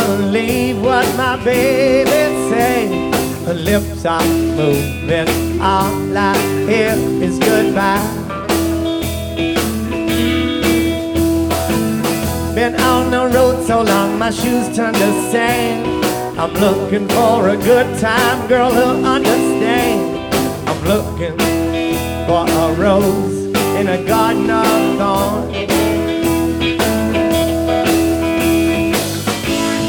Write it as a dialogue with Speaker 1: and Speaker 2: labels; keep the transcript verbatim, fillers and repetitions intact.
Speaker 1: believe what my baby say. Her lips are moving, all I hear is goodbye. Been on the road so long, my shoes turn to sand. I'm looking for a good time, girl who'll understand. I'm looking for a rose in a garden of thorns.